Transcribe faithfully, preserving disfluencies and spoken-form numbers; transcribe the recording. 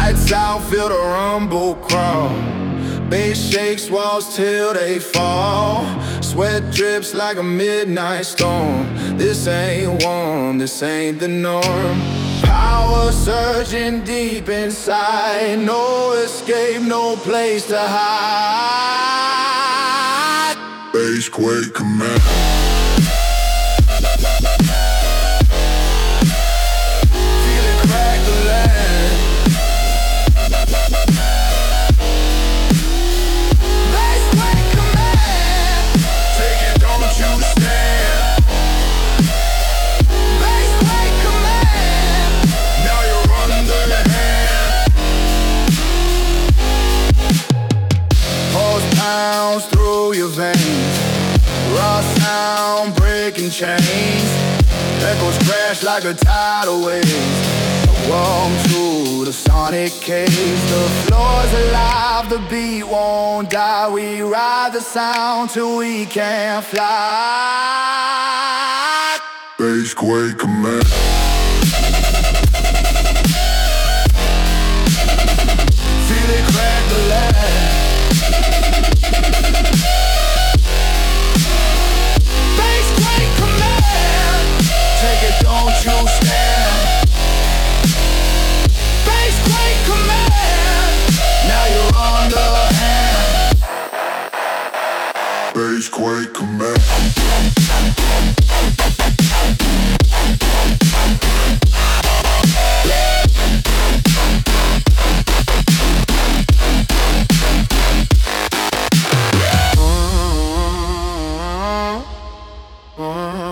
Lights out, feel the rumble crawl. Bass shakes walls till they fall. Sweat drips like a midnight storm. This ain't warm, this ain't the norm. Power surging deep inside. No escape, no place to hide. Bassquake command. Through your veins, raw sound breaking chains. Echoes crash like a tidal wave. Walk to the sonic cave. The floor's alive, the beat won't die. We ride the sound till we can't fly. Bassquake command. Feel it crack the land. Don't you stand. Bassquake command. Now you're under hand. Bassquake command. Uh-huh. Uh-huh.